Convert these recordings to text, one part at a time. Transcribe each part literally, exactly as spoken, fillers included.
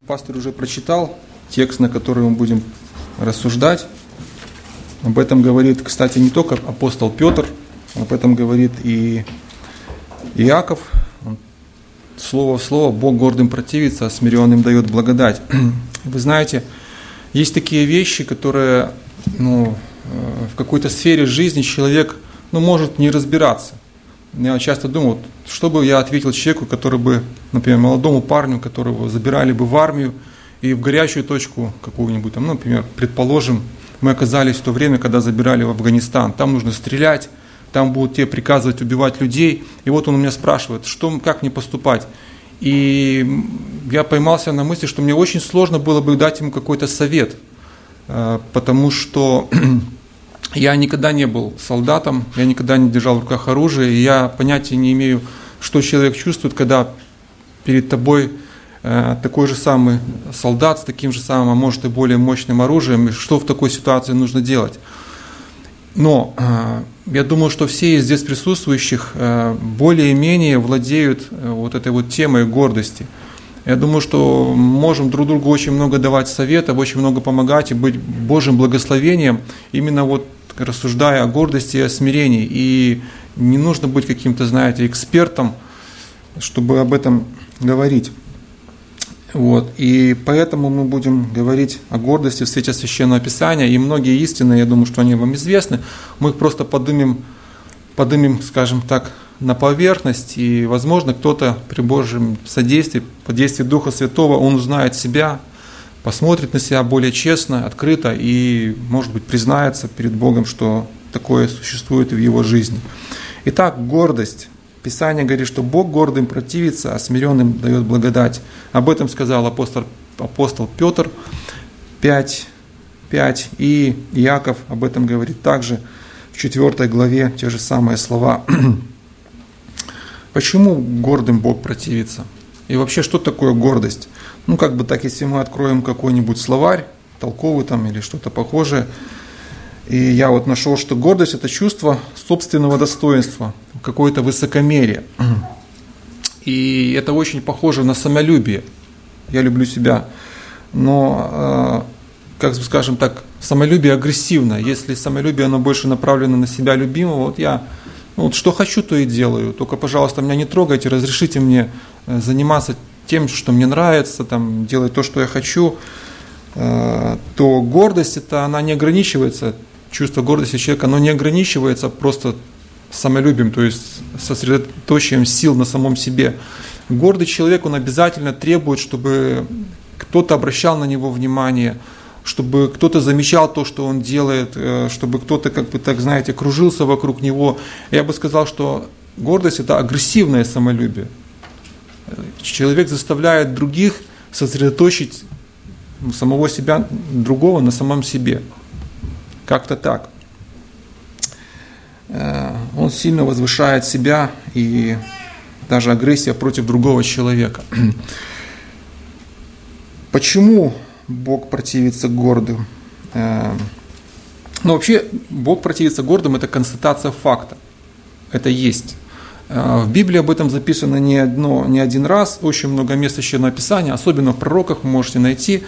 пастор уже прочитал текст, на который мы будем рассуждать. Об этом говорит, кстати, не только апостол Петр, об этом говорит и Иаков. Слово в слово: Бог гордым противится, а смиренным дает благодать. Вы знаете, есть такие вещи, которые ну, в какой-то сфере жизни человек ну, может не разбираться. Я часто думаю, что бы я ответил человеку, который бы, например, молодому парню, которого забирали бы в армию и в горячую точку какую-нибудь, там, ну, например, предположим, мы оказались в то время, когда забирали в Афганистан, там нужно стрелять, там будут тебе приказывать убивать людей, и вот он у меня спрашивает, что, как мне поступать. И я поймался на мысли, что мне очень сложно было бы дать ему какой-то совет, потому что я никогда не был солдатом, я никогда не держал в руках оружие, и я понятия не имею, что человек чувствует, когда перед тобой такой же самый солдат с таким же самым, а может и более мощным оружием, и что в такой ситуации нужно делать. Но я думаю, что все из здесь присутствующих более-менее владеют вот этой вот темой гордости. Я думаю, что можем друг другу очень много давать советов, очень много помогать и быть Божьим благословением, именно вот рассуждая о гордости и о смирении. И не нужно быть каким-то, знаете, экспертом, чтобы об этом говорить. Вот. И поэтому мы будем говорить о гордости в свете Священного Писания, и многие истины, я думаю, что они вам известны, мы их просто поднимем, поднимем, скажем так, на поверхность, и, возможно, кто-то при Божьем содействии, под действием Духа Святого, он узнает себя, посмотрит на себя более честно, открыто, и, может быть, признается перед Богом, что такое существует в его жизни. Итак, гордость. Писание говорит, что Бог гордым противится, а смиренным дает благодать. Об этом сказал апостол, апостол Петр пять, пять, и Иаков об этом говорит также в четвёртой главе, те же самые слова. Почему гордым Бог противится? И вообще, что такое гордость? Ну, как бы так, если мы откроем какой-нибудь словарь, толковый там или что-то похожее, и я вот нашел, что гордость – это чувство собственного достоинства, какое-то высокомерие. И это очень похоже на самолюбие. Я люблю себя. Но, как скажем так, самолюбие агрессивно. Если самолюбие, оно больше направлено на себя любимого, вот я ну, вот что хочу, то и делаю. Только, пожалуйста, меня не трогайте, разрешите мне заниматься тем, что мне нравится, там, делать то, что я хочу. То гордость, это она не ограничивается. Чувство гордости человека, оно не ограничивается просто самолюбием, то есть сосредоточием сил на самом себе. Гордый человек, он обязательно требует, чтобы кто-то обращал на него внимание, чтобы кто-то замечал то, что он делает, чтобы кто-то, как бы так, знаете, кружился вокруг него. Я бы сказал, что гордость – это агрессивное самолюбие. Человек заставляет других сосредоточить самого себя, другого на самом себе. Как-то так. Он сильно возвышает себя, и даже агрессия против другого человека. Почему Бог противится гордым? Ну, вообще, Бог противится гордым – это констатация факта. Это есть. В Библии об этом записано не, одно, не один раз, очень много мест Священного Писания, особенно в пророках вы можете найти.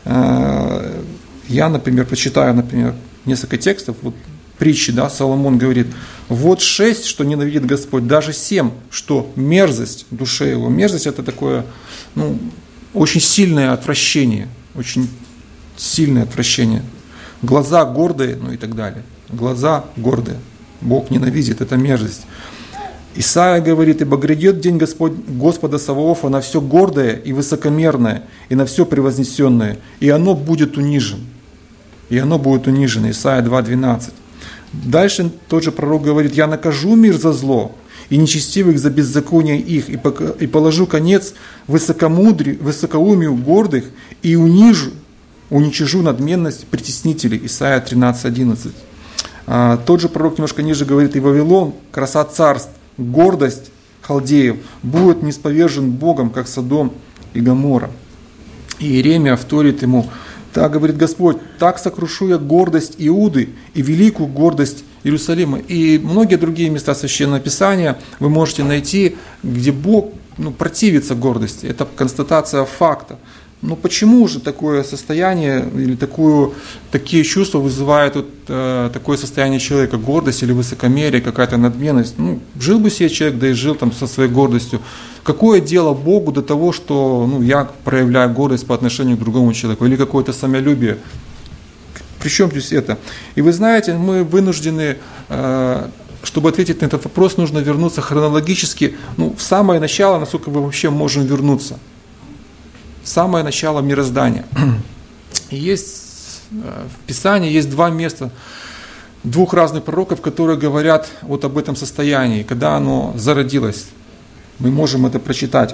Я, например, прочитаю, например, несколько текстов, вот притчи, да, Соломон говорит, вот шесть, что ненавидит Господь, даже семь, что мерзость душе его. Мерзость – это такое, ну, очень сильное отвращение, очень сильное отвращение. Глаза гордые, ну и так далее. Глаза гордые. Бог ненавидит, это мерзость. Исайя говорит, ибо грядет день Господь, Господа Саваофа на все гордое и высокомерное, и на все превознесенное, и оно будет унижено. И оно будет унижено. Исайя два двенадцать. Дальше тот же пророк говорит, я накажу мир за зло, и нечестивых за беззаконие их, и положу конец высокомудрию, высокоумию гордых, и унижу, уничижу надменность притеснителей. Исайя тринадцать одиннадцать. А, тот же пророк немножко ниже говорит, и Вавилон, краса царств, гордость халдеев, будет нисповержен Богом, как Содом и Гоморра. И Иеремия вторит ему, так говорит Господь, так сокрушу я гордость Иуды и великую гордость Иерусалима. И многие другие места Священного Писания вы можете найти, где Бог ну, противится гордости. Это констатация факта. Но почему же такое состояние или такую, такие чувства вызывает вот, э, такое состояние человека, гордость или высокомерие, какая-то надменность? Ну, жил бы себе человек, да и жил там со своей гордостью. Какое дело Богу до того, что ну, я проявляю гордость по отношению к другому человеку или какое-то самолюбие? Причем здесь это? И вы знаете, мы вынуждены, э, чтобы ответить на этот вопрос, нужно вернуться хронологически, ну, в самое начало, насколько мы вообще можем вернуться. Самое начало мироздания. И есть в Писании есть два места, двух разных пророков, которые говорят вот об этом состоянии, когда оно зародилось. Мы можем это прочитать.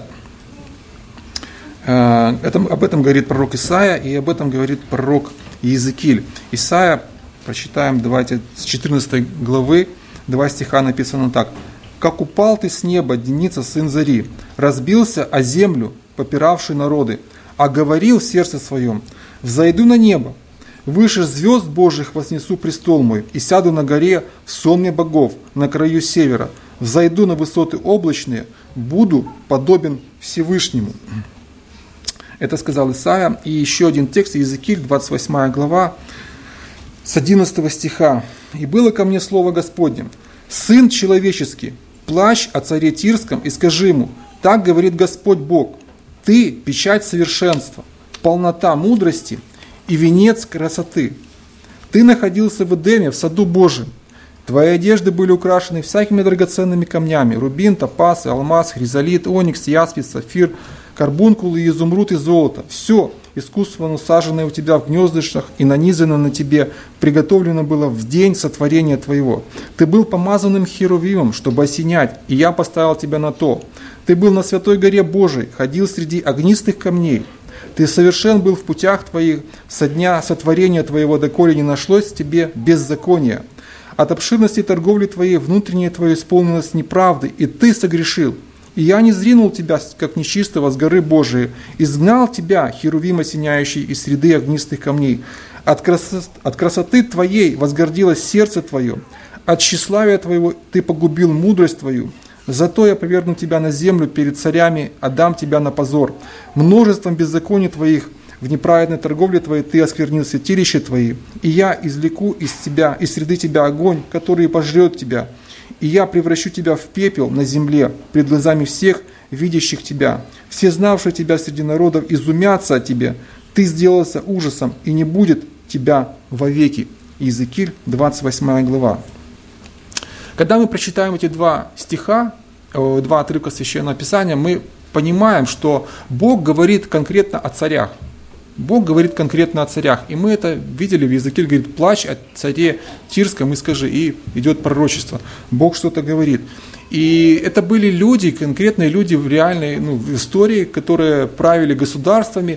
Это, об этом говорит пророк Исаия, и об этом говорит пророк Иезекииль. Исаия, прочитаем, давайте, с четырнадцатой главы, два стиха написано так. «Как упал ты с неба, Деница, сын Зари, разбился о землю, попиравший народы, а говорил в сердце своем, взойду на небо, выше звезд Божьих вознесу престол мой, и сяду на горе в сонме богов, на краю севера, взойду на высоты облачные, буду подобен Всевышнему». Это сказал Исаия. И еще один текст, Иезекииль, двадцать восьмая глава, с одиннадцатого стиха. «И было ко мне слово Господне, сын человеческий, плачь о царе Тирском и скажи ему, так говорит Господь Бог, ты печать совершенства, полнота мудрости и венец красоты. Ты находился в Эдеме, в саду Божьем. Твои одежды были украшены всякими драгоценными камнями, рубин, топаз, алмаз, хризолит, оникс, яспис, сафир, карбункул и изумруд и золото. Все искусственно усаженное у тебя в гнездышах и нанизано на тебе, приготовлено было в день сотворения твоего. Ты был помазанным херувимом, чтобы осенять, и я поставил тебя на то. Ты был на святой горе Божией, ходил среди огнистых камней. Ты совершен был в путях твоих со дня сотворения твоего, доколе не нашлось в тебе беззакония. От обширности торговли твоей внутреннее твое исполнилось неправдой, и ты согрешил. И я не зринул тебя, как нечистого, с горы Божией, изгнал тебя, херувим осеняющий, из среды огнистых камней. От, красот, от красоты твоей возгордилось сердце твое, от тщеславия твоего ты погубил мудрость твою. Зато я поверну тебя на землю перед царями, отдам тебя на позор. Множеством беззаконий твоих в неправедной торговле твоей ты осквернил святилища твои, и я извлеку из тебя, из среды тебя огонь, который пожрет тебя. И я превращу тебя в пепел на земле, пред глазами всех, видящих тебя. Все знавшие тебя среди народов изумятся о тебе. Ты сделался ужасом, и не будет тебя вовеки». Иезекииль, двадцать восьмая глава. Когда мы прочитаем эти два стиха, два отрывка Священного Писания, мы понимаем, что Бог говорит конкретно о царях. Бог говорит конкретно о царях. И мы это видели, в Иезекииль говорит, плачь о царе Тирском и скажи, и идет пророчество. Бог что-то говорит. И это были люди, конкретные люди в реальной ну, в истории, которые правили государствами,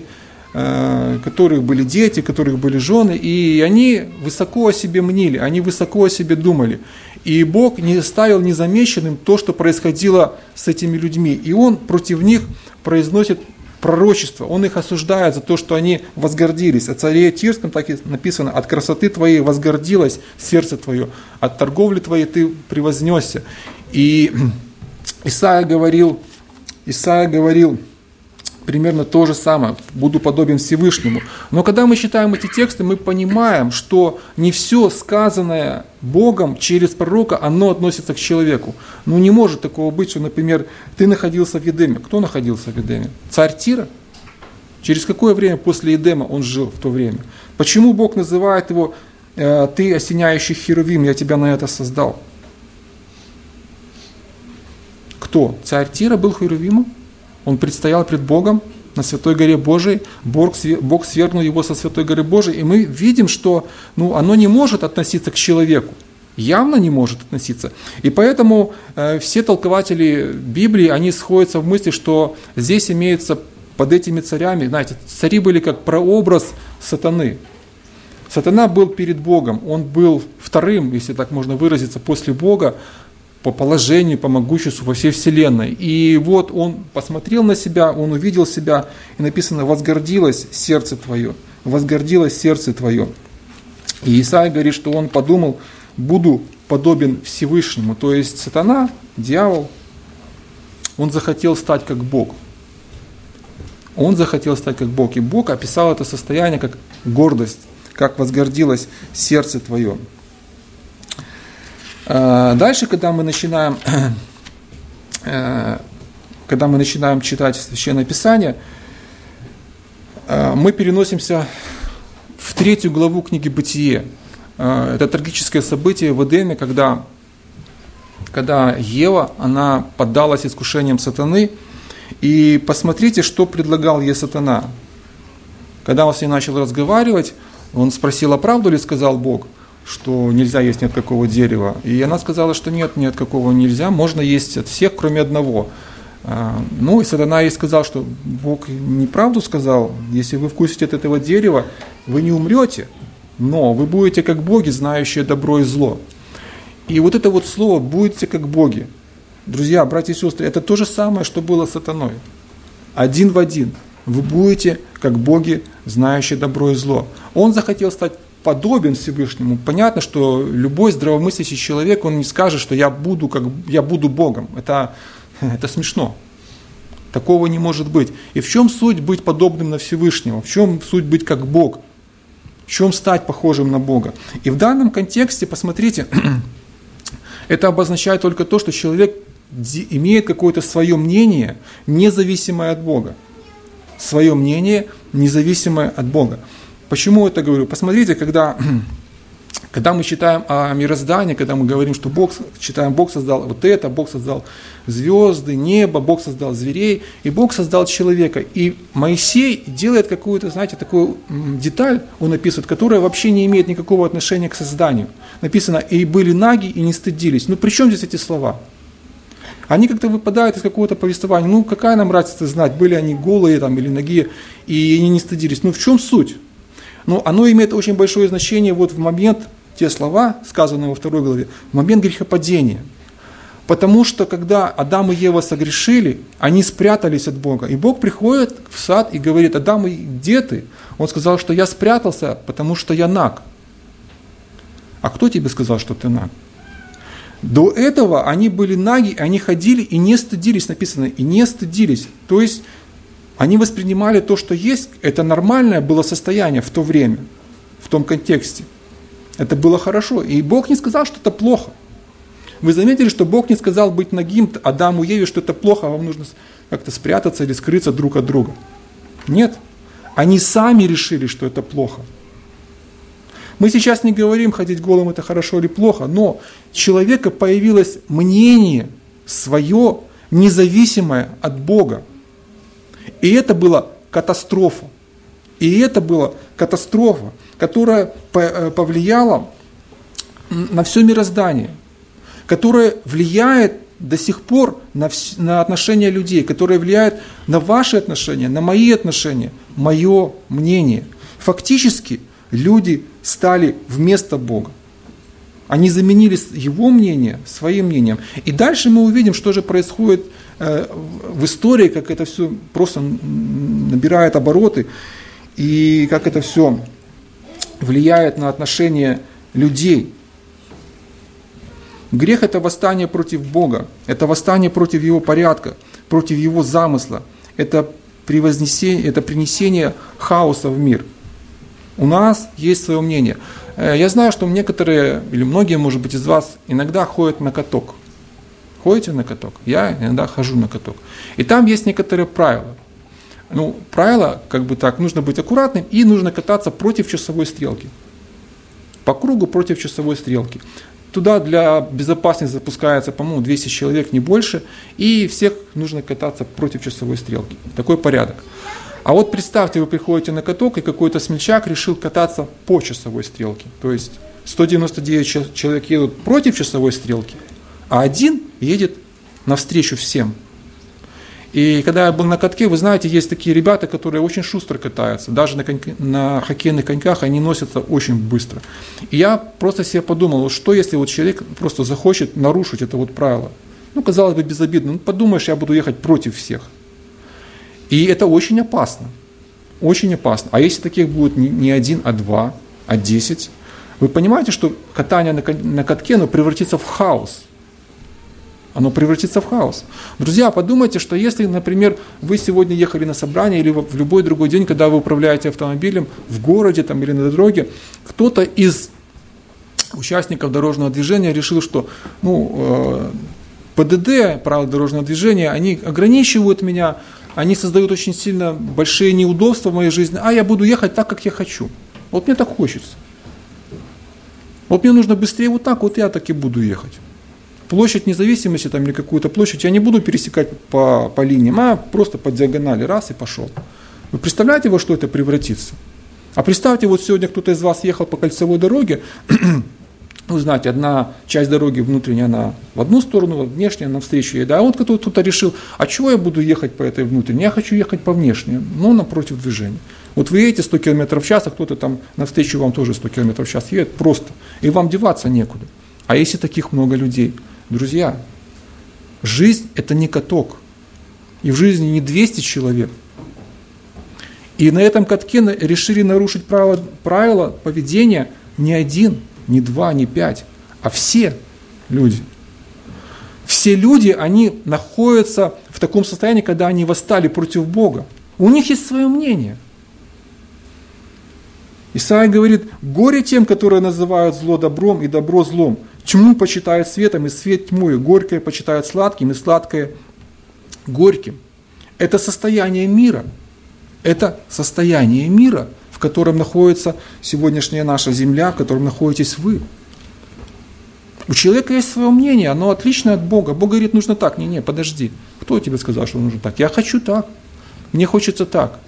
э, которых были дети, которых были жены, и они высоко о себе мнили, они высоко о себе думали. И Бог не оставил незамеченным то, что происходило с этими людьми. И Он против них произносит пророчество, Он их осуждает за то, что они возгордились. О царе Тирском так и написано, от красоты твоей возгордилось сердце твое, от торговли твоей ты превознесся. И Исаия говорил, Исаия говорил примерно то же самое, буду подобен Всевышнему. Но когда мы читаем эти тексты, мы понимаем, что не все сказанное Богом через пророка, оно относится к человеку. Ну не может такого быть, что, например, ты находился в Эдеме. Кто находился в Эдеме? Царь Тира? Через какое время после Эдема он жил в то время? Почему Бог называет его «ты осеняющий херувим, я тебя на это создал»? Кто? Царь Тира был херувимом? Он предстоял пред Богом на Святой горе Божией, Бог, Бог свергнул его со Святой горы Божией, и мы видим, что ну, оно не может относиться к человеку, явно не может относиться. И поэтому э, все толкователи Библии, они сходятся в мысли, что здесь имеется под этими царями, знаете, цари были как прообраз сатаны. Сатана был перед Богом, он был вторым, если так можно выразиться, после Бога, по положению, по могуществу во всей вселенной. И вот он посмотрел на себя, он увидел себя, и написано, возгордилось сердце твое, возгордилось сердце твое. И Исаия говорит, что он подумал, буду подобен Всевышнему. То есть сатана, дьявол, он захотел стать как Бог. Он захотел стать как Бог. И Бог описал это состояние как гордость, как возгордилось сердце твое. Дальше, когда мы начинаем, когда мы начинаем читать Священное Писание, мы переносимся в третью главу книги «Бытие». Это трагическое событие в Эдеме, когда, когда Ева, она поддалась искушениям сатаны. И посмотрите, что предлагал ей сатана. Когда он с ней начал разговаривать, он спросил, а правду ли сказал Бог, что нельзя есть ни от какого дерева. И она сказала, что нет, ни от какого нельзя, можно есть от всех, кроме одного. Ну и сатана ей сказал, что Бог неправду сказал, если вы вкусите от этого дерева, вы не умрете, но вы будете как боги, знающие добро и зло. И вот это вот слово «будете как боги». Друзья, братья и сестры, это то же самое, что было с сатаной. Один в один. Вы будете как боги, знающие добро и зло. Он захотел стать подобен Всевышнему. Понятно, что любой здравомыслящий человек, он не скажет, что я буду, как, я буду Богом. Это, это смешно. Такого не может быть. И в чем суть быть подобным на Всевышнего? В чем суть быть как Бог? В чем стать похожим на Бога? И в данном контексте, посмотрите, это обозначает только то, что человек имеет какое-то свое мнение, независимое от Бога. Свое мнение, независимое от Бога. Почему это говорю? Посмотрите, когда, когда мы читаем о мироздании, когда мы говорим, что Бог, читаем, Бог создал вот это, Бог создал звезды, небо, Бог создал зверей, и Бог создал человека. И Моисей делает какую-то, знаете, такую деталь, он описывает, которая вообще не имеет никакого отношения к созданию. Написано, и были наги, и не стыдились. Ну при чем здесь эти слова? Они как-то выпадают из какого-то повествования. Ну какая нам разница знать, были они голые там, или ноги, и они не стыдились. Ну в чем суть? Но оно имеет очень большое значение вот в момент, те слова, сказанные во второй главе, в момент грехопадения. Потому что когда Адам и Ева согрешили, они спрятались от Бога. И Бог приходит в сад и говорит, Адам, где ты? Он сказал, что я спрятался, потому что я наг. А кто тебе сказал, что ты наг? До этого они были наги, они ходили и не стыдились, написано, и не стыдились. То есть они воспринимали то, что есть, это нормальное было состояние в то время, в том контексте. Это было хорошо. И Бог не сказал, что это плохо. Вы заметили, что Бог не сказал быть нагим Адаму и Еве, что это плохо, а вам нужно как-то спрятаться или скрыться друг от друга. Нет. Они сами решили, что это плохо. Мы сейчас не говорим, ходить голым это хорошо или плохо, но у человека появилось мнение свое, независимое от Бога. И это была катастрофа. И это была катастрофа, которая повлияла на все мироздание, которая влияет до сих пор на, вс- на отношения людей, которая влияет на ваши отношения, на мои отношения, мое мнение. Фактически люди стали вместо Бога. Они заменили его мнение своим мнением. И дальше мы увидим, что же происходит э, в истории, как это все просто набирает обороты, и как это все влияет на отношения людей. Грех – это восстание против Бога, это восстание против Его порядка, против Его замысла, это превознесение, это принесение хаоса в мир. У нас есть свое мнение. Я знаю, что некоторые, или многие, может быть, из вас иногда ходят на каток. Ходите на каток? Я иногда хожу на каток. И там есть некоторые правила. Ну, правила, как бы так, нужно быть аккуратным и нужно кататься против часовой стрелки. По кругу против часовой стрелки. Туда для безопасности запускается, по-моему, двести человек, не больше, и всех нужно кататься против часовой стрелки. Такой порядок. А вот представьте, вы приходите на каток, и какой-то смельчак решил кататься по часовой стрелке. То есть сто девяносто девять человек едут против часовой стрелки, а один едет навстречу всем. И когда я был на катке, вы знаете, есть такие ребята, которые очень шустро катаются. Даже на, конь... на хоккейных коньках они носятся очень быстро. И я просто себе подумал, что если вот человек просто захочет нарушить это вот правило. Ну, казалось бы, безобидно. Ну, подумаешь, я буду ехать против всех. И это очень опасно. Очень опасно. А если таких будет не один, а два, а десять, вы понимаете, что катание на катке оно превратится в хаос. оно превратится в хаос. Друзья, подумайте, что если, например, вы сегодня ехали на собрание или в любой другой день, когда вы управляете автомобилем в городе там, или на дороге, кто-то из участников дорожного движения решил, что ну, ПДД, правила дорожного движения, они ограничивают меня, они создают очень сильно большие неудобства в моей жизни, а я буду ехать так, как я хочу. Вот мне так хочется. Вот мне нужно быстрее вот так, вот я так и буду ехать. Площадь независимости там, или какую-то площадь я не буду пересекать по, по линиям, а просто по диагонали, раз и пошел. Вы представляете, во что это превратится? А представьте, вот сегодня кто-то из вас ехал по кольцевой дороге, вы знаете, одна часть дороги внутренняя, она в одну сторону, внешняя навстречу ей, да, а вот кто-то решил, а чего я буду ехать по этой внутренней? Я хочу ехать по внешней, но напротив движения. Вот вы едете сто километров в час, а кто-то там навстречу вам тоже сто километров в час едет, просто, и вам деваться некуда. А если таких много людей? Друзья, жизнь – это не каток, и в жизни не двести человек. И на этом катке решили нарушить правила, правила поведения не один, не два, не пять, а все люди. Все люди, они находятся в таком состоянии, когда они восстали против Бога. У них есть свое мнение. Исайя говорит, горе тем, которые называют зло добром и добро злом. Тьму почитают светом и свет тьмой, горькое почитают сладким и сладкое горьким. Это состояние мира. Это состояние мира, в котором находится сегодняшняя наша земля, в котором находитесь вы. У человека есть свое мнение, оно отличное от Бога. Бог говорит, нужно так. Не-не, подожди. Кто тебе сказал, что нужно так? Я хочу так. Мне хочется так.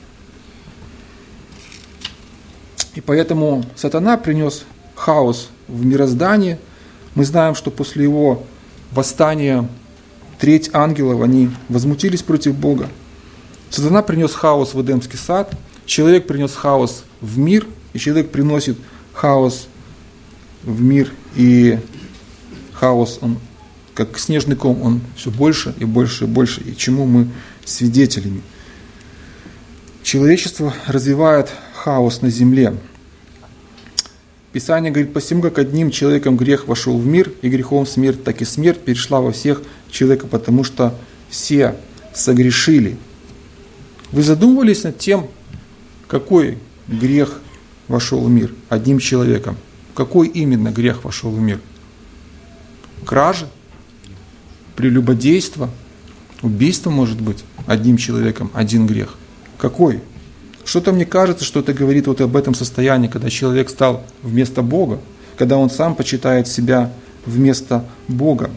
И поэтому сатана принес хаос в мироздании. Мы знаем, что после его восстания треть ангелов, они возмутились против Бога. Сатана принес хаос в Эдемский сад, человек принес хаос в мир, и человек приносит хаос в мир, и хаос, он, как снежный ком, он все больше и больше и больше, и чему мы свидетелями. Человечество развивает хаос на земле. Писание говорит, посему как одним человеком грех вошел в мир, и грехом смерть, так и смерть перешла во всех человека, потому что все согрешили. Вы задумывались над тем, какой грех вошел в мир одним человеком? Какой именно грех вошел в мир? Кража? Прелюбодейство? Убийство, может быть, одним человеком, один грех? Какой? Что-то мне кажется, что это говорит вот об этом состоянии, когда человек стал вместо Бога, когда он сам почитает себя вместо Бога.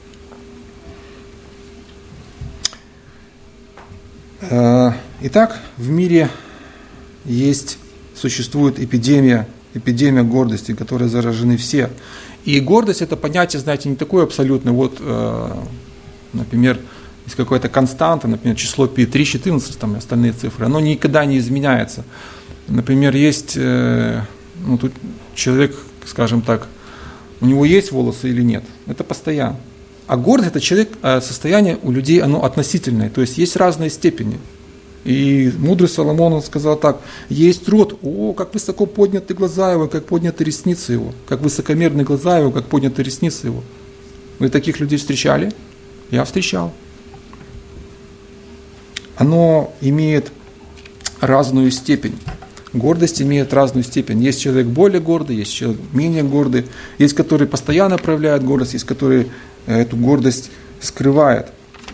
Итак, в мире есть, существует эпидемия, эпидемия гордости, которой заражены все. И гордость – это понятие, знаете, не такое абсолютное. Вот, например, есть какая-то константа, например, число пи три четырнадцать, там и остальные цифры, оно никогда не изменяется. Например, есть, ну, тут человек, скажем так, у него есть волосы или нет, это постоянно. А гордость – это человек, состояние у людей, оно относительное, то есть есть разные степени. И мудрый Соломон, он сказал так, есть род, о, как высоко подняты глаза его, как подняты ресницы его, как высокомерны глаза его, как подняты ресницы его. Вы таких людей встречали? Я встречал. Оно имеет разную степень. Гордость имеет разную степень. Есть человек более гордый, есть человек менее гордый. Есть, которые постоянно проявляют гордость, есть, которые эту гордость скрывают.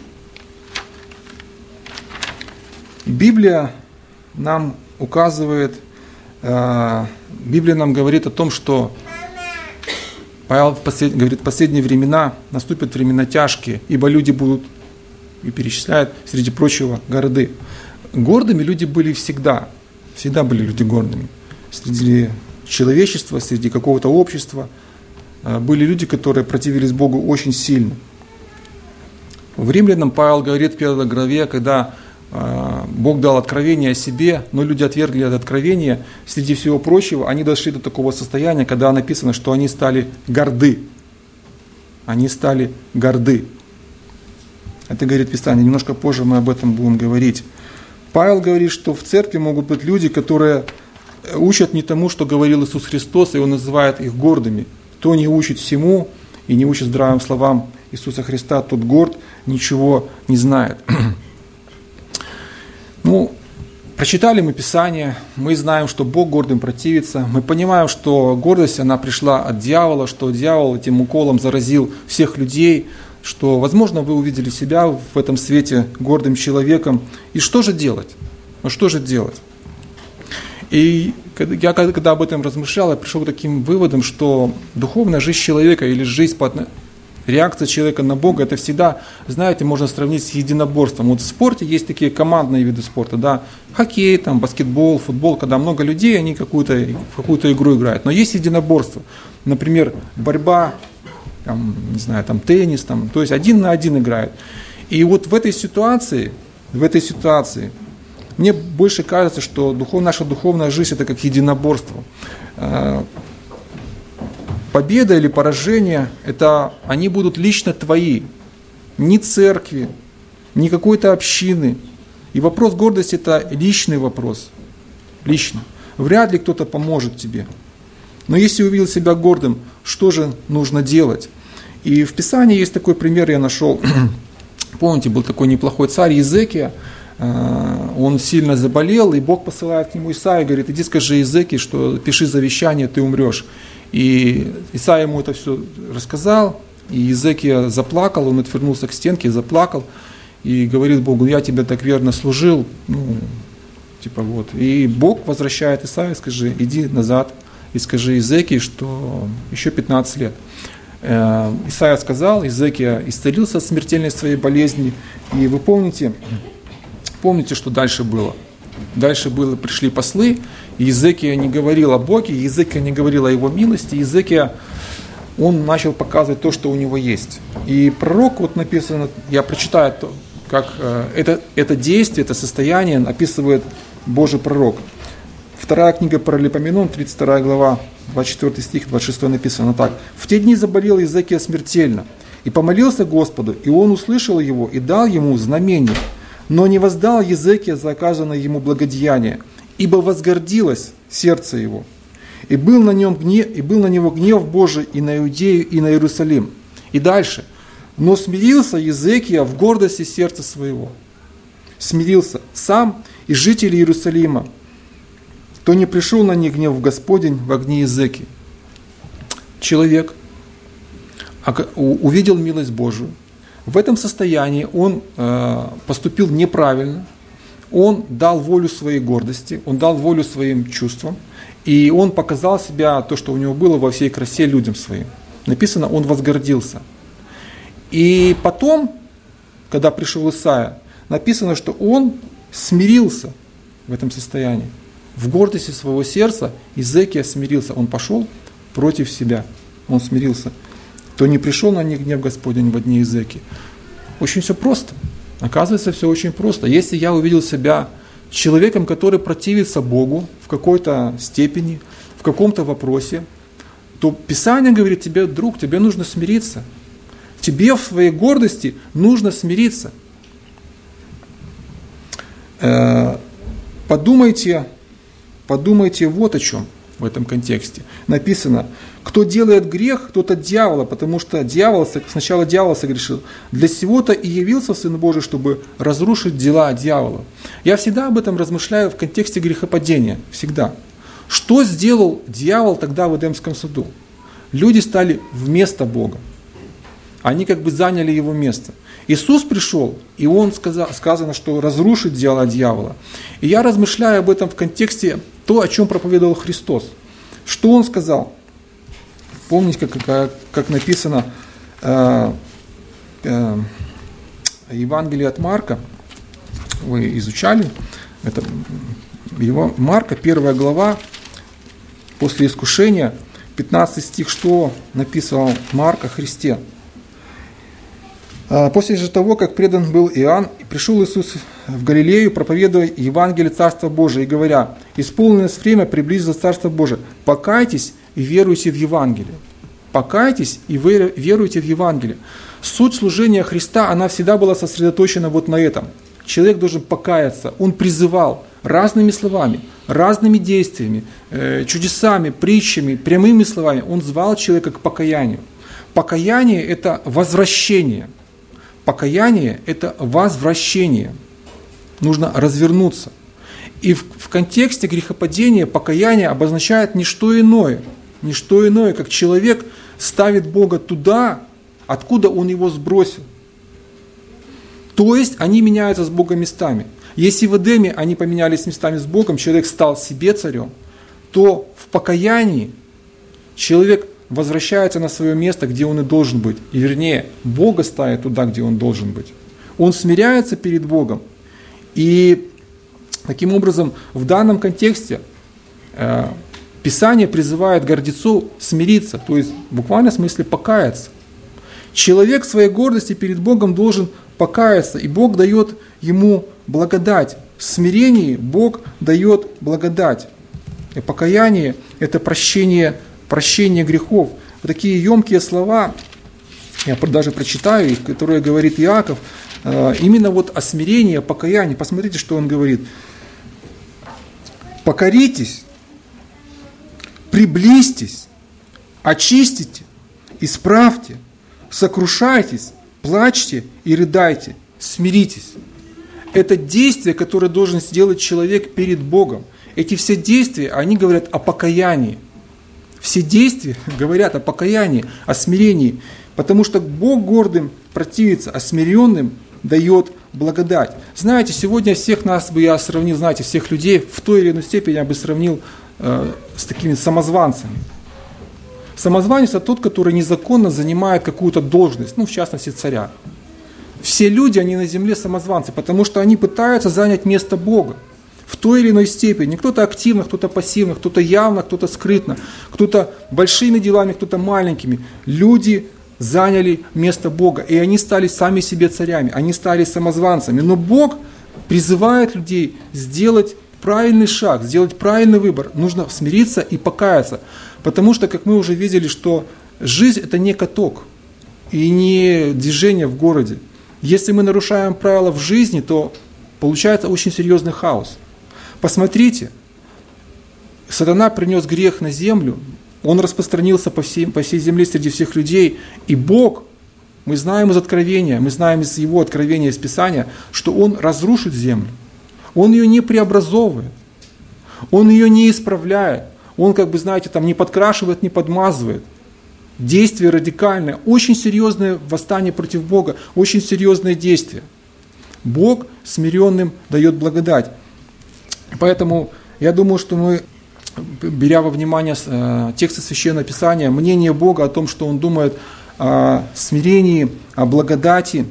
Библия нам указывает, Библия нам говорит о том, что Павел говорит, в последние времена наступят времена тяжкие, ибо люди будут, и перечисляет, среди прочего, горды. Гордыми люди были всегда, всегда были люди гордыми. Среди человечества, среди какого-то общества были люди, которые противились Богу очень сильно. В Римлянам Павел говорит в первой главе, когда Бог дал откровение о себе, но люди отвергли это откровение, среди всего прочего, они дошли до такого состояния, когда написано, что они стали горды. Они стали горды. Это говорит Писание, немножко позже мы об этом будем говорить. Павел говорит, что в церкви могут быть люди, которые учат не тому, что говорил Иисус Христос, и Он называет их гордыми. Кто не учит всему и не учит здравым словам Иисуса Христа, тот горд, ничего не знает. Ну, прочитали мы Писание, мы знаем, что Бог гордым противится, мы понимаем, что гордость, она пришла от дьявола, что дьявол этим уколом заразил всех людей, что, возможно, вы увидели себя в этом свете гордым человеком. И что же делать? Ну что же делать? И я когда об этом размышлял, я пришел к таким выводам, что духовная жизнь человека или жизнь, реакция человека на Бога, это всегда, знаете, можно сравнить с единоборством. Вот в спорте есть такие командные виды спорта, да, хоккей, там, баскетбол, футбол, когда много людей, они какую-то, в какую-то игру играют. Но есть единоборство, например, борьба, там, не знаю, там, теннис, там, то есть один на один играют. И вот в этой ситуации, в этой ситуации, мне больше кажется, что духов, наша духовная жизнь это как единоборство. Победа или поражение, это они будут лично твои, ни церкви, ни какой-то общины. И вопрос гордости это личный вопрос, лично. Вряд ли кто-то поможет тебе. Но если увидел себя гордым, что же нужно делать? И в Писании есть такой пример, я нашел. Помните, был такой неплохой царь Иезекия, он сильно заболел, и Бог посылает к нему Исаию, говорит, иди скажи Иезекии, что пиши завещание, ты умрешь. И Исаия ему это все рассказал, и Иезекия заплакал, он отвернулся к стенке, заплакал, и говорит Богу, я тебе так верно служил, ну, типа вот. И Бог возвращает Исаию, скажи, иди назад, и скажи Иезекии, что еще пятнадцать лет. Исаия сказал, Иезекия исцелился от смертельной своей болезни, и вы помните, помните, что дальше было? Дальше было, пришли послы, и Иезекия не говорил о Боге, Иезекия не говорил о его милости, Иезекия, он начал показывать то, что у него есть. И пророк, вот написано, я прочитаю, как это, это действие, это состояние описывает Божий пророк. Вторая книга Паралипоменон, тридцать вторая глава, двадцать четвёртый стих, двадцать шестой написано так. «В те дни заболел Иезекия смертельно, и помолился Господу, и он услышал его, и дал ему знамение. Но не воздал Иезекия за оказанное ему благодеяние, ибо возгордилось сердце его, и был на нем гнев, и был на него гнев Божий и на Иудею, и на Иерусалим». И дальше. «Но смирился Иезекия в гордости сердца своего». Смирился сам и жители Иерусалима, то не пришел на них гнев Господень в огне Иезекии. Человек увидел милость Божию. В этом состоянии он э, поступил неправильно, он дал волю своей гордости, он дал волю своим чувствам, и он показал себя, то, что у него было, во всей красе людям своим. Написано, он возгордился. И потом, когда пришел Исаия, написано, что он смирился в этом состоянии. В гордости своего сердца Иезекия смирился, он пошел против себя, он смирился. То не пришел на них гнев Господень в дни Иезекии. Очень все просто. Оказывается, все очень просто. Если я увидел себя человеком, который противится Богу в какой-то степени, в каком-то вопросе, то Писание говорит тебе, друг, тебе нужно смириться. Тебе в своей гордости нужно смириться. Подумайте, подумайте вот о чем в этом контексте. Написано, кто делает грех, тот от дьявола, потому что дьявол, сначала дьявол согрешил. Для сего-то и явился Сын Божий, чтобы разрушить дела дьявола. Я всегда об этом размышляю в контексте грехопадения. Всегда. Что сделал дьявол тогда в Эдемском саду? Люди стали вместо Бога. Они как бы заняли его место. Иисус пришел, и он сказал, сказано, что разрушит дела дьявола. И я размышляю об этом в контексте то, о чем проповедовал Христос. Что он сказал? Помните, как, как, как написано э, э, Евангелие от Марка, вы изучали, это его, Марка, первая глава, после искушения, пятнадцатый стих, что написал Марк о Христе. После же того, как предан был Иоанн, пришел Иисус в Галилею, проповедуя Евангелие Царства Божия, и говоря, исполнилось время, приблизилось Царство Божие, покайтесь и веруйте в Евангелие. Покайтесь и веруйте в Евангелие. Суть служения Христа, она всегда была сосредоточена вот на этом. Человек должен покаяться, он призывал разными словами, разными действиями, чудесами, притчами, прямыми словами, он звал человека к покаянию. покаяние – это возвращение. Покаяние – это возвращение. Нужно развернуться. И в, в контексте грехопадения покаяние обозначает не что иное, не что иное, как человек ставит Бога туда, откуда он его сбросил. То есть они меняются с Богом местами. Если в Эдеме они поменялись местами с Богом, человек стал себе царем, то в покаянии человек возвращается на свое место, где он и должен быть. И вернее, Бога ставит туда, где он должен быть. Он смиряется перед Богом. И таким образом, в данном контексте э, Писание призывает гордецов смириться, то есть в буквальном смысле покаяться. Человек в своей гордости перед Богом должен покаяться, и Бог дает ему благодать. В смирении Бог дает благодать. И покаяние – это прощение, прощение грехов. Вот такие емкие слова, я даже прочитаю их, которые говорит Иаков, именно вот о смирении, о покаянии. Посмотрите, что он говорит. «Покоритесь, приблизьтесь, очистите, исправьте, сокрушайтесь, плачьте и рыдайте, смиритесь». Это действие, которое должен сделать человек перед Богом. Эти все действия, они говорят о покаянии. Все действия говорят о покаянии, о смирении. Потому что Бог гордым противится, а смиренным дает благодать. Знаете, сегодня всех нас бы я сравнил, знаете, всех людей в той или иной степени я бы сравнил э, с такими самозванцами. Самозванец – это тот, который незаконно занимает какую-то должность, ну, в частности, царя. Все люди, они на земле самозванцы, потому что они пытаются занять место Бога в той или иной степени. Кто-то активно, кто-то пассивно, кто-то явно, кто-то скрытно, кто-то большими делами, кто-то маленькими. Люди заняли место Бога, и они стали сами себе царями, они стали самозванцами. Но Бог призывает людей сделать правильный шаг, сделать правильный выбор. Нужно смириться и покаяться. Потому что, как мы уже видели, что жизнь – это не каток и не движение в городе. Если мы нарушаем правила в жизни, то получается очень серьезный хаос. Посмотрите, сатана принес грех на землю, он распространился по всей, по всей земле среди всех людей, и Бог, мы знаем из Откровения, мы знаем из Его Откровения, из Писания, что Он разрушит землю, Он ее не преобразовывает, Он ее не исправляет, Он, как бы, знаете, там не подкрашивает, не подмазывает. Действие радикальное, очень серьезное восстание против Бога, очень серьезные действия. Бог смиренным дает благодать. Поэтому я думаю, что мы, беря во внимание тексты Священного Писания, мнение Бога о том, что Он думает о смирении, о благодати,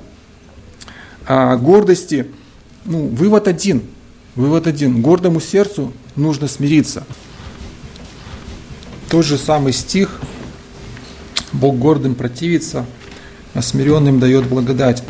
о гордости, ну, вывод один. Вывод один. Гордому сердцу нужно смириться. Тот же самый стих. Бог гордым противится, а смиренным дает благодать.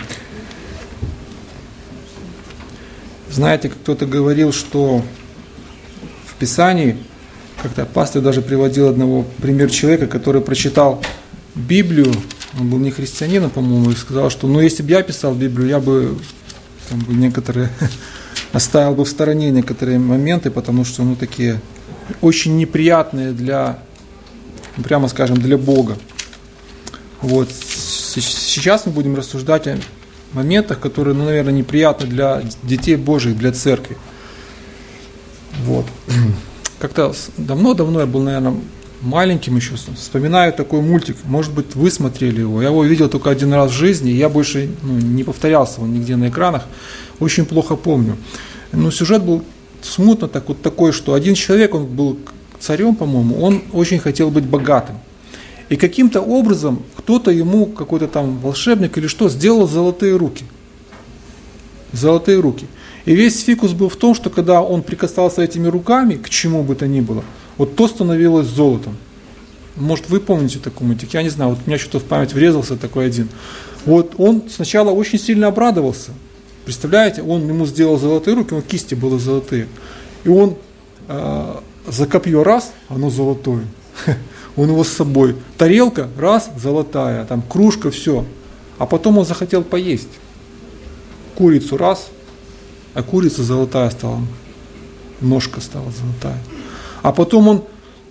Знаете, кто-то говорил, что в Писании, как-то пастор даже приводил одного пример человека, который прочитал Библию, он был не христианином, по-моему, и сказал, что ну если бы я писал Библию, я бы, там, бы некоторые оставил бы в стороне некоторые моменты, потому что ну такие очень неприятные для, прямо скажем, для Бога. Вот. Сейчас мы будем рассуждать о моментах, которые, ну, наверное, неприятны для детей Божьих, для церкви. Вот. Как-то давно-давно я был, наверное, маленьким еще, вспоминаю такой мультик, может быть, вы смотрели его. Я его видел только один раз в жизни, и я больше ну, не повторялся он нигде на экранах, очень плохо помню. Но сюжет был смутно так, вот такой, что один человек, он был царем, по-моему, он очень хотел быть богатым. И каким-то образом кто-то ему, какой-то там волшебник или что, сделал золотые руки. Золотые руки. И весь фикус был в том, что когда он прикасался этими руками, к чему бы то ни было, вот то становилось золотом. Может, вы помните такой мультик? Я не знаю, вот у меня что-то в память врезался такой один. Вот он сначала очень сильно обрадовался. Представляете, он ему сделал золотые руки, он кисти были золотые. И он э, за копье раз, оно золотое. Он его с собой. Тарелка, раз, золотая, там кружка, все. А потом он захотел поесть. Курицу, раз, а курица золотая стала. Ножка стала золотая. А потом он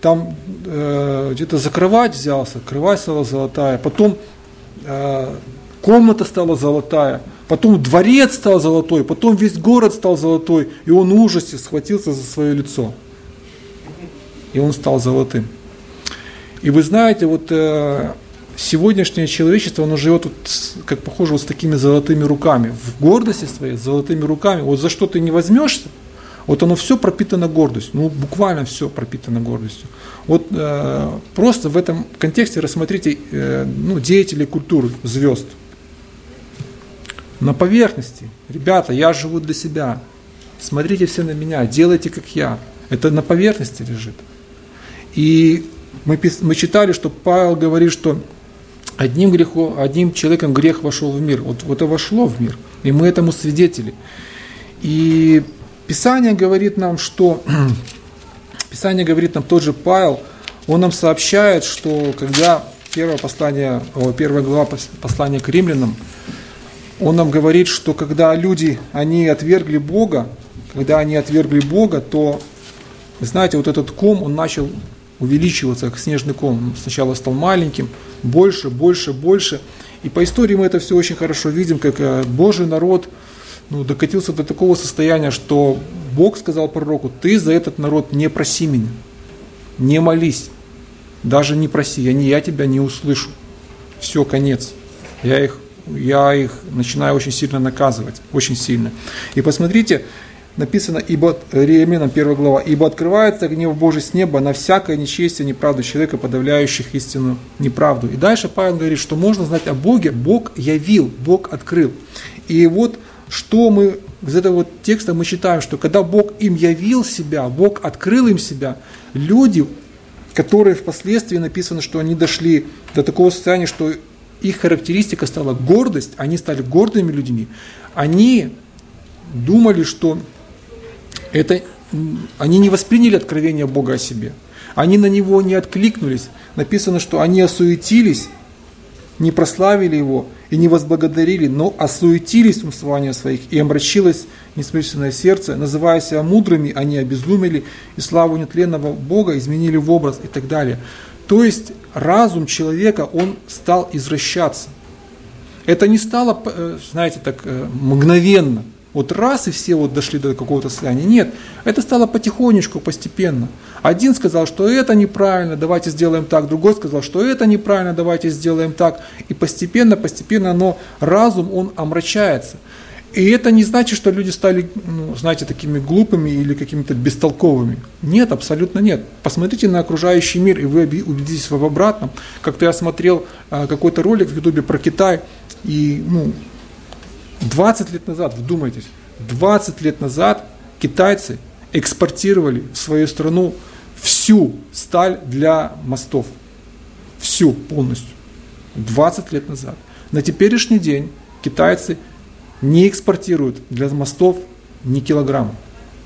там э, где-то за кровать взялся, кровать стала золотая, потом э, комната стала золотая, потом дворец стал золотой, потом весь город стал золотой, и он в ужасе схватился за свое лицо. И он стал золотым. И вы знаете, вот э, сегодняшнее человечество, оно живет, вот, как похоже, вот с такими золотыми руками, в гордости своей, с золотыми руками. Вот за что ты не возьмешься, вот оно все пропитано гордостью, ну буквально все пропитано гордостью. Вот э, просто в этом контексте рассмотрите э, ну, деятелей культуры, звезд. На поверхности, ребята, я живу для себя, смотрите все на меня, делайте как я. Это на поверхности лежит. И мы, мы читали, что Павел говорит, что одним, грехом, одним человеком грех вошел в мир. Вот, вот и вошло в мир, и мы этому свидетели. И Писание говорит нам, что Писание говорит нам, тот же Павел, он нам сообщает, что когда первое послание, о, первая глава послания к римлянам, он нам говорит, что когда люди, они отвергли Бога, когда они отвергли Бога, то, знаете, вот этот ком, он начал увеличиваться, как снежный ком. Сначала стал маленьким, больше, больше, больше. И по истории мы это все очень хорошо видим, как Божий народ ну, докатился до такого состояния, что Бог сказал пророку: ты за этот народ не проси меня, не молись, даже не проси, я, не, я тебя не услышу. Все, конец. Я их, я их начинаю очень сильно наказывать, очень сильно. И посмотрите, написано, ибо, Римлянам первая глава, ибо открывается гнев Божий с неба на всякое нечестие, неправду человека, подавляющих истину неправду. И дальше Павел говорит, что можно знать о Боге, Бог явил, Бог открыл. И вот что мы из этого вот текста мы читаем, что когда Бог им явил себя, Бог открыл им себя, люди, которые впоследствии написано, что они дошли до такого состояния, что их характеристика стала гордость, они стали гордыми людьми, они думали, что это, они не восприняли откровение Бога о себе. Они на него не откликнулись. Написано, что они осуетились, не прославили его и не возблагодарили, но осуетились в умствовании своих, и омрачилось несмысленное сердце. Называя себя мудрыми, они обезумели, и славу нетленного Бога изменили в образ и так далее. То есть разум человека, он стал извращаться. Это не стало, знаете, так мгновенно. Вот раз и все вот дошли до какого-то состояния. Нет, это стало потихонечку, постепенно. Один сказал, что это неправильно, давайте сделаем так. Другой сказал, что это неправильно, давайте сделаем так. И постепенно, постепенно оно, разум, он омрачается. И это не значит, что люди стали, ну, знаете, такими глупыми или какими-то бестолковыми. Нет, абсолютно нет. Посмотрите на окружающий мир, и вы убедитесь в обратном. Как-то я смотрел а, какой-то ролик в Ютубе про Китай, и, ну, двадцать лет назад, вдумайтесь, двадцать лет назад китайцы экспортировали в свою страну всю сталь для мостов. Всю полностью. двадцать лет назад. На теперешний день китайцы не экспортируют для мостов ни килограмма.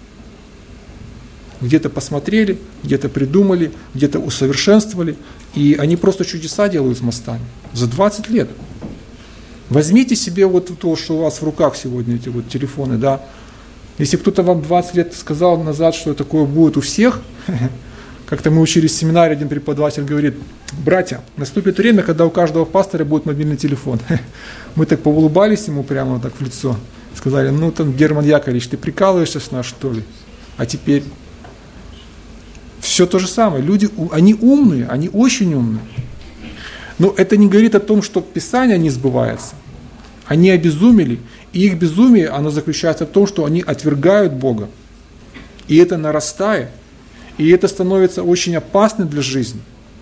Где-то посмотрели, где-то придумали, где-то усовершенствовали, и они просто чудеса делают с мостами. За двадцать лет. Возьмите себе вот то, что у вас в руках сегодня, эти вот телефоны, да. Если кто-то вам двадцать лет сказал назад, что такое будет у всех, как-то мы учились в семинаре, один преподаватель говорит: братья, наступит время, когда у каждого пастора будет мобильный телефон. Мы так поулыбались ему прямо так в лицо, сказали: ну там, Герман Яковлевич, ты прикалываешься с нас, что ли? А теперь все то же самое. Люди, они умные, они очень умные. Но это не говорит о том, что Писание не сбывается. Они обезумели, и их безумие, оно заключается в том, что они отвергают Бога. И это нарастает, и это становится очень опасным для жизни.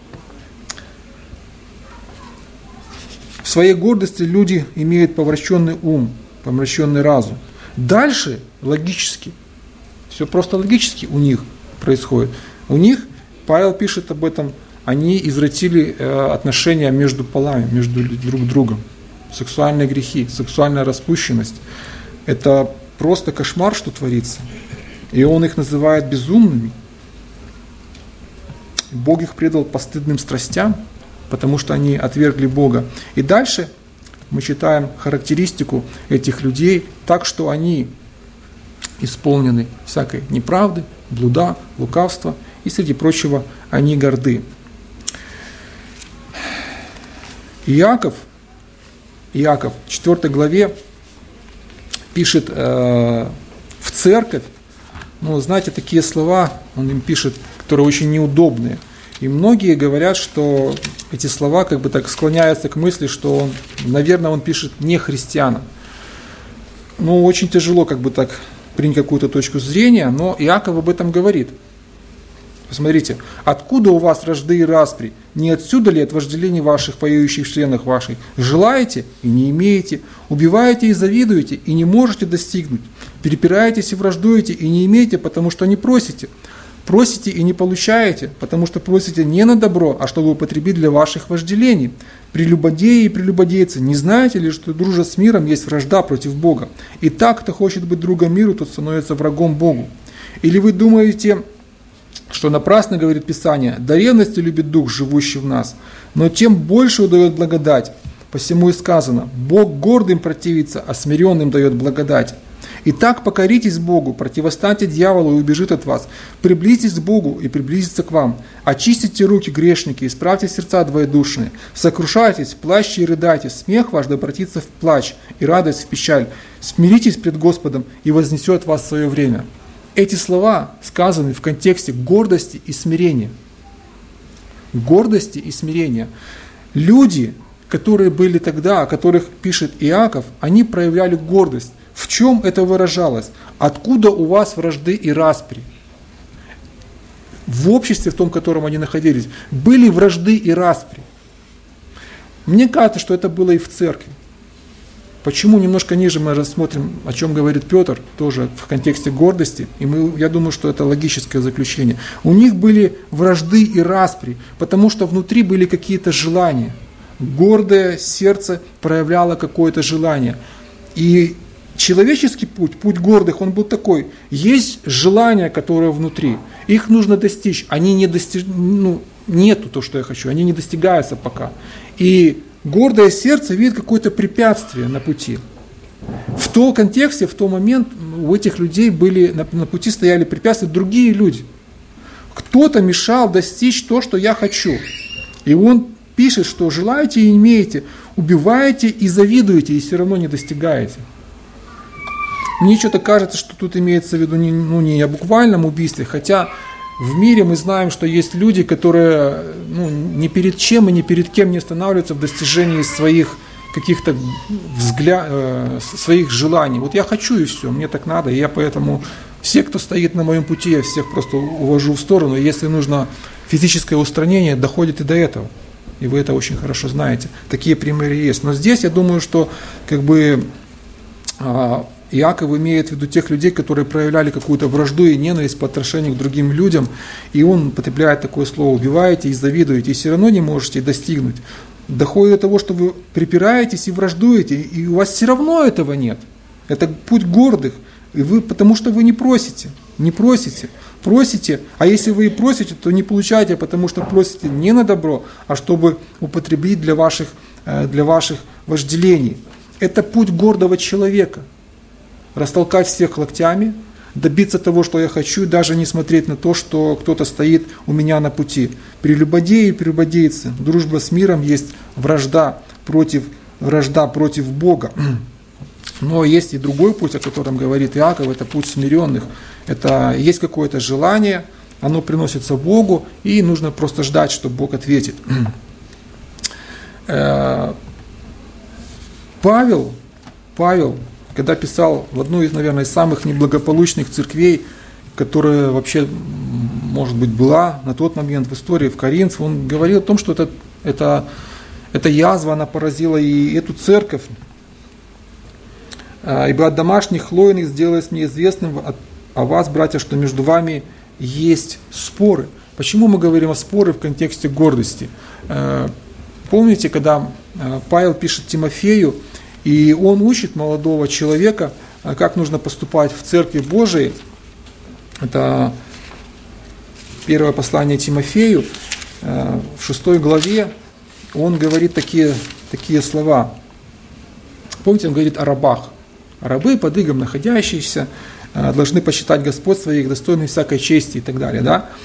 В своей гордости люди имеют помраченный ум, помраченный разум. Дальше логически, все просто логически у них происходит. У них, Павел пишет об этом, они извратили э, отношения между полами, между друг другом. Сексуальные грехи, сексуальная распущенность. Это просто кошмар, что творится. И он их называет безумными. Бог их предал постыдным страстям, потому что они отвергли Бога. И дальше мы читаем характеристику этих людей так, что они исполнены всякой неправды, блуда, лукавства, и, среди прочего, они горды. Иаков, Иаков в четвёртой главе пишет э, в церковь, ну, знаете, такие слова, он им пишет, которые очень неудобные. И многие говорят, что эти слова как бы так склоняются к мысли, что, он, наверное, он пишет не христианам. Ну, очень тяжело как бы так принять какую-то точку зрения, но Иаков об этом говорит. Посмотрите, откуда у вас вражды и распри? Не отсюда ли от вожделений ваших, воюющих в членах ваших? Желаете и не имеете, убиваете и завидуете, и не можете достигнуть. Перепираетесь и враждуете, и не имеете, потому что не просите. Просите и не получаете, потому что просите не на добро, а чтобы употребить для ваших вожделений. Прелюбодеи и прелюбодейцы, не знаете ли, что дружа с миром есть вражда против Бога? И так, кто хочет быть другом миру, тот становится врагом Богу. Или вы думаете, что напрасно говорит Писание, до ревности любит Дух, живущий в нас, но тем больше удает благодать. Посему и сказано, Бог гордым противится, а смиренным дает благодать. Итак, покоритесь Богу, противостаньте дьяволу и убежит от вас. Приблизитесь к Богу и приблизится к вам. Очистите руки, грешники, исправьте сердца двоедушные. Сокрушайтесь, плачьте и рыдайте. Смех ваш да обратится в плач и радость в печаль. Смиритесь пред Господом, и вознесет вас в свое время. Эти слова сказаны в контексте гордости и смирения. Гордости и смирения. Люди, которые были тогда, о которых пишет Иаков, они проявляли гордость. В чем это выражалось? Откуда у вас вражды и распри? В обществе, в том, в котором они находились, были вражды и распри. Мне кажется, что это было и в церкви. Почему? Немножко ниже мы рассмотрим, о чем говорит Петр, тоже в контексте гордости. И мы, я думаю, что это логическое заключение. У них были вражды и распри, потому что внутри были какие-то желания. Гордое сердце проявляло какое-то желание. И человеческий путь, путь гордых, он был такой. Есть желания, которые внутри. Их нужно достичь. Они не достиж... ну, нету то, что я хочу. Они не достигаются пока. И гордое сердце видит какое-то препятствие на пути. В том контексте, в тот момент у этих людей были, на, на пути стояли препятствия другие люди. Кто-то мешал достичь то, что я хочу. И он пишет, что желаете и имеете, убиваете и завидуете, и все равно не достигаете. Мне что-то кажется, что тут имеется в виду не, ну, не о буквальном убийстве, хотя в мире мы знаем, что есть люди, которые ну, ни перед чем и ни перед кем не останавливаются в достижении своих каких-то взгляд, э, своих желаний. Вот я хочу и все, мне так надо, и я поэтому все, кто стоит на моем пути, я всех просто увожу в сторону. И если нужно физическое устранение, доходит и до этого. И вы это очень хорошо знаете. Такие примеры есть. Но здесь я думаю, что как бы а, Иаков имеет в виду тех людей, которые проявляли какую-то вражду и ненависть по отношению к другим людям. И он употребляет такое слово: убиваете и завидуете, и все равно не можете достигнуть. Доходит до того, что вы припираетесь и враждуете, и у вас все равно этого нет. Это путь гордых. И вы, потому что вы не просите, не просите, просите, а если вы и просите, то не получаете, потому что просите не на добро, а чтобы употребить для ваших, для ваших вожделений. Это путь гордого человека. Растолкать всех локтями, добиться того, что я хочу, даже не смотреть на то, что кто-то стоит у меня на пути. Прелюбодеи и прелюбодейцы, дружба с миром есть вражда против, вражда против Бога. Но есть и другой путь, о котором говорит Иаков, это путь смиренных. Это есть какое-то желание, оно приносится Богу, и нужно просто ждать, что Бог ответит. Павел, Павел, когда писал в одну из, наверное, самых неблагополучных церквей, которая вообще, может быть, была на тот момент в истории, в Коринфе, он говорил о том, что это, это, эта язва, она поразила и эту церковь. «Ибо от домашних хлоиных сделалось мне известным о вас, братья, что между вами есть споры». Почему мы говорим о споре в контексте гордости? Помните, когда Павел пишет Тимофею, и он учит молодого человека, как нужно поступать в Церкви Божией. Это первое послание Тимофею, в шестой главе, он говорит такие, такие слова. Помните, он говорит о рабах. Рабы, под игом находящиеся, должны почитать Господь своих, достойных всякой чести и так далее. Да?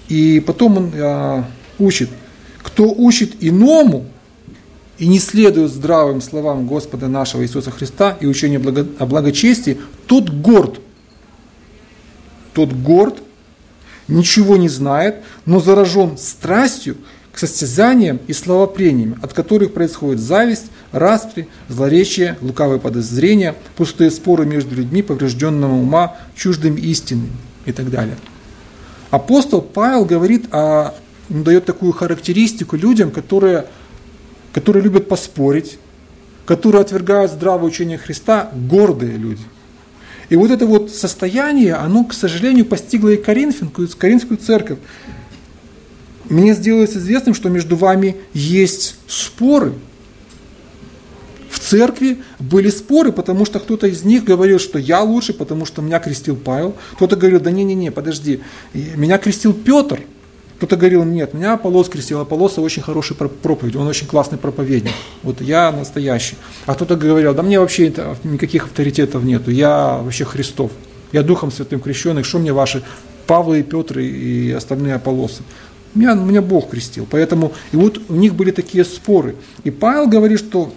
И потом он а, учит, кто учит иному и не следует здравым словам Господа нашего Иисуса Христа и учению благо, о благочестии, тот горд. Тот горд, ничего не знает, но заражен страстью к состязаниям и словопрениями, от которых происходит зависть, распри, злоречие, лукавые подозрения, пустые споры между людьми, поврежденного ума, чуждым истины и так далее. Апостол Павел говорит, о, он дает такую характеристику людям, которые, которые любят поспорить, которые отвергают здравое учение Христа, гордые люди. И вот это вот состояние, оно, к сожалению, постигло и Коринфянскую, Коринфскую церковь. Мне сделалось известным, что между вами есть споры. В церкви были споры, потому что кто-то из них говорил, что я лучше, потому что меня крестил Павел. Кто-то говорил, да не-не-не, подожди, меня крестил Петр. Кто-то говорил, нет, меня Аполлос крестил, Аполлоса очень хороший проповедь, он очень классный проповедник, вот я настоящий. А кто-то говорил, да мне вообще никаких авторитетов нету, я вообще Христов, я Духом Святым крещеный, что мне ваши Павлы и Петры и остальные Аполлосы? Меня, меня Бог крестил, поэтому, и вот у них были такие споры. И Павел говорит, что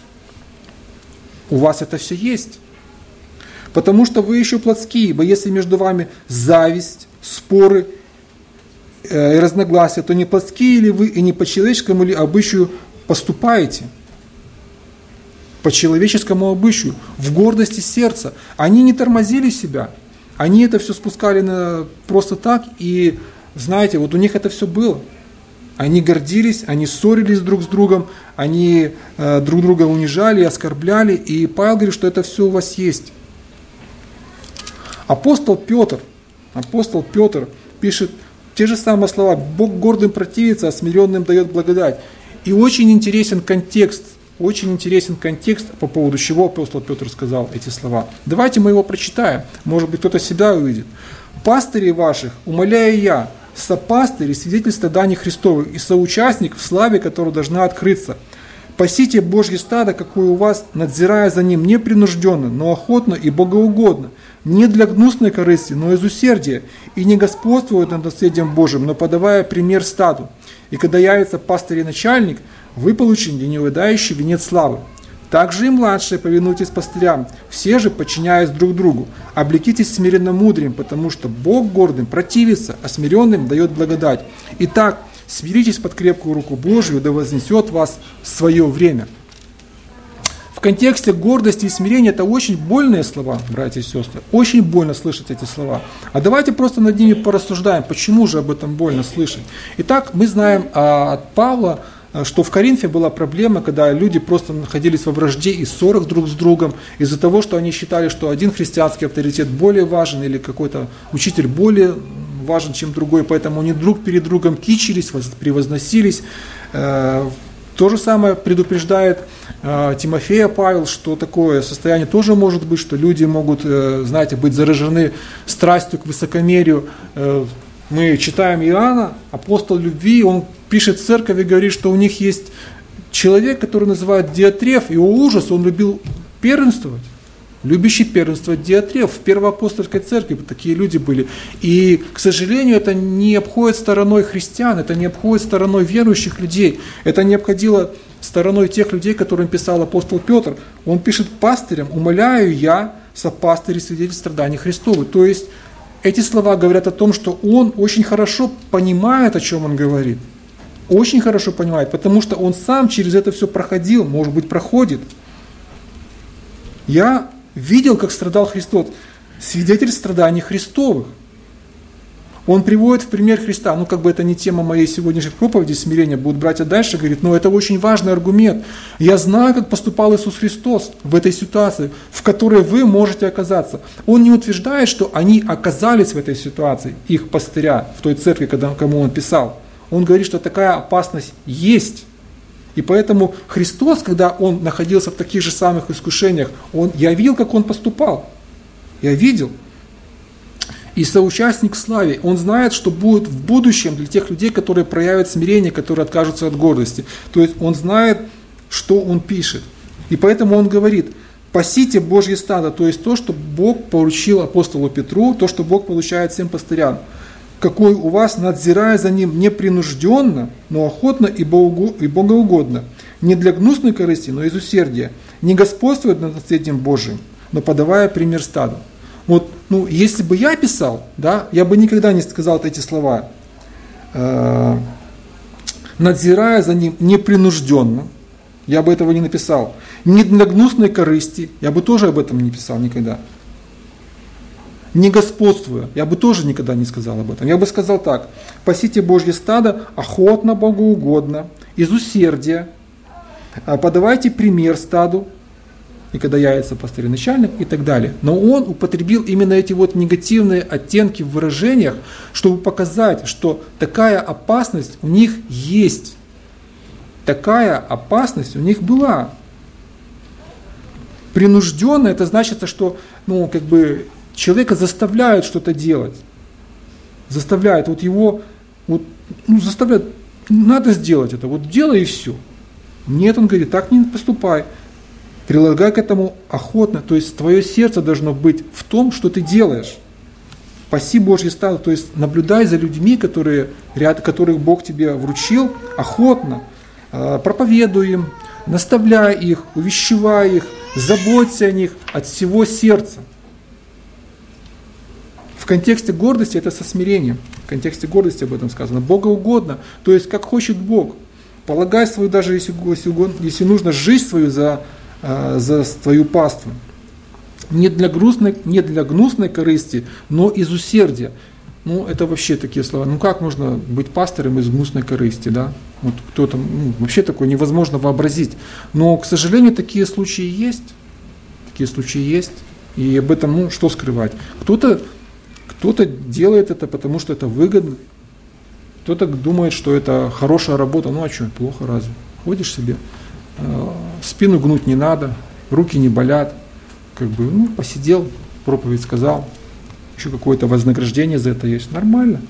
у вас это все есть, потому что вы еще плотские, ибо если между вами зависть, споры и разногласия, то не плотские ли вы и не по человеческому ли обычаю поступаете? По человеческому обычаю, в гордости сердца. Они не тормозили себя, они это все спускали на, просто так, и знаете, вот у них это все было. Они гордились, они ссорились друг с другом, они э, друг друга унижали, оскорбляли, и Павел говорит, что это все у вас есть. Апостол Петр, апостол Петр пишет те же самые слова: Бог гордым противится, а смиренным дает благодать. И очень интересен контекст, очень интересен контекст, по поводу чего апостол Петр сказал эти слова. Давайте мы его прочитаем, может быть, кто-то себя увидит. «Пастырей ваших умоляю я, сопастырь и свидетель страданий Христовых, и соучастник в славе, которая должна открыться. Пасите Божье стадо, какое у вас, надзирая за ним непринужденно, но охотно и богоугодно, не для гнусной корысти, но из усердия, и не господствуя над наследием Божьим, но подавая пример стаду. И когда явится пастырь и начальник, вы получите неувядающий венец славы. Также и младшие повинуйтесь пастырям, все же подчиняясь друг другу. Облекитесь смиренно мудрым, потому что Бог гордым противится, а смиренным дает благодать. Итак, смиритесь под крепкую руку Божию, да вознесет вас в свое время». В контексте гордости и смирения это очень больные слова, братья и сестры. Очень больно слышать эти слова. А давайте просто над ними порассуждаем, почему же об этом больно слышать. Итак, мы знаем а, от Павла, что в Коринфе была проблема, когда люди просто находились во вражде и ссорах друг с другом из-за того, что они считали, что один христианский авторитет более важен или какой-то учитель более важен, чем другой, поэтому они друг перед другом кичились, превозносились. То же самое предупреждает Тимофея Павел, что такое состояние тоже может быть, что люди могут, знаете, быть заражены страстью к высокомерию. Мы читаем Иоанна, апостол любви, он пишет в церковь и говорит, что у них есть человек, который называют Диатреф, его ужас, он любил первенствовать. Любящий первенствовать Диатреф. В первоапостольской церкви такие люди были. И, к сожалению, это не обходит стороной христиан, это не обходит стороной верующих людей. Это не обходило стороной тех людей, которым писал апостол Петр. Он пишет пастырям: «Умоляю я, сопастырь и свидетель страданий Христовых». То есть, эти слова говорят о том, что он очень хорошо понимает, о чем он говорит. Очень хорошо понимает, потому что он сам через это все проходил, может быть, проходит. Я видел, как страдал Христос, свидетель страданий Христовых. Он приводит в пример Христа, ну как бы это не тема моей сегодняшней проповеди, смирения, будут братья дальше говорить, но это очень важный аргумент. Я знаю, как поступал Иисус Христос в этой ситуации, в которой вы можете оказаться. Он не утверждает, что они оказались в этой ситуации, их пастыря, в той церкви, когда, кому он писал. Он говорит, что такая опасность есть. И поэтому Христос, когда Он находился в таких же самых искушениях, он, я видел, как Он поступал. Я видел. И соучастник в славе, он знает, что будет в будущем для тех людей, которые проявят смирение, которые откажутся от гордости. То есть он знает, что он пишет. И поэтому он говорит: «Пасите Божье стадо», то есть то, что Бог поручил апостолу Петру, то, что Бог получает всем пастырям. какой у вас, надзирая за ним непринужденно, но охотно и богоугодно, не для гнусной корысти, но из усердия, не господствует над наследием Божиим, но подавая пример стаду. Вот, ну, если бы я писал, да, я бы никогда не сказал эти слова, э, надзирая за ним непринужденно, я бы этого не написал. Не для гнусной корысти, я бы тоже об этом не писал никогда. Не господствуя, я бы тоже никогда не сказал об этом. Я бы сказал так: пасите Божье стадо охотно, богоугодно, из усердия, подавайте пример стаду, и когда явится пастырь-начальник и так далее. Но он употребил именно эти вот негативные оттенки в выражениях, чтобы показать, что такая опасность у них есть. Такая опасность у них была. Принужденно, это значит, что, ну, как бы, человека заставляют что-то делать. Заставляют, вот его, вот, ну, заставляют, надо сделать это, вот делай и все. Нет, он говорит, так не поступай. Прилагай к этому охотно, то есть твое сердце должно быть в том, что ты делаешь. Паси Божье стадо, то есть наблюдай за людьми, которые, ряд, которых Бог тебе вручил, охотно, проповедуй им, наставляй их, увещевай их, заботься о них от всего сердца. В контексте гордости это со смирением. В контексте гордости об этом сказано. Богоугодно, то есть как хочет Бог. Полагай свою, даже если, если нужно, жизнь свою за, за твою паству. Не для, грустной, не для гнусной корысти, но из усердия. Ну, это вообще такие слова. Ну, как можно быть пастором из гнусной корысти, да? Вот кто-то, ну, вообще такое невозможно вообразить. Но, к сожалению, такие случаи есть. Такие случаи есть. И об этом, ну, что скрывать? Кто-то, кто-то делает это, потому что это выгодно. Кто-то думает, что это хорошая работа. Ну, а что, плохо разве? Ходишь себе, э, спину гнуть не надо, руки не болят. Как бы, ну, посидел, проповедь сказал. Еще какое-то вознаграждение за это есть. Нормально.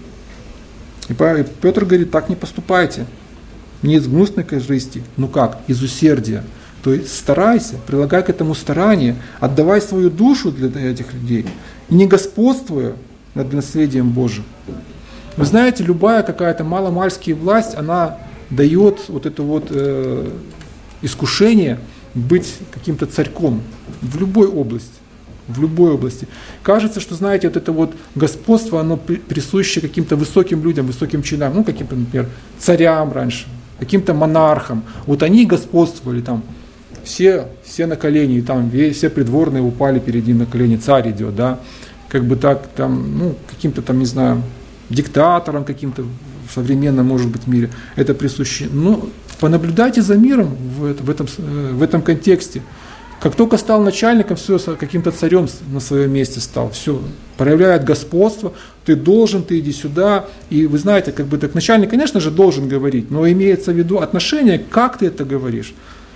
И Петр говорит, так не поступайте. Не из гнусной корысти, ну как, из усердия. То есть старайся, прилагай к этому старание, отдавай свою душу для этих людей, не господствуя над наследием Божьим. Вы знаете, любая какая-то маломальская власть, она дает вот это вот э, искушение быть каким-то царьком в любой области. В любой области. Кажется, что, знаете, вот это вот господство, оно присуще каким-то высоким людям, высоким чинам, ну, каким-то, например, царям раньше, каким-то монархам. Вот они господствовали там, все, все на колени, и там все придворные упали перед ним на колени, царь идет, да, как бы так, там, ну, каким-то там, не знаю, диктатором каким-то в современном, может быть, мире, это присуще. Но понаблюдайте за миром в, в, этом, в этом контексте. Как только стал начальником, все, каким-то царем на своем месте стал, все, проявляет господство, ты должен, ты иди сюда. И вы знаете, как бы так начальник, конечно же, должен говорить, но имеется в виду отношение, как ты это говоришь,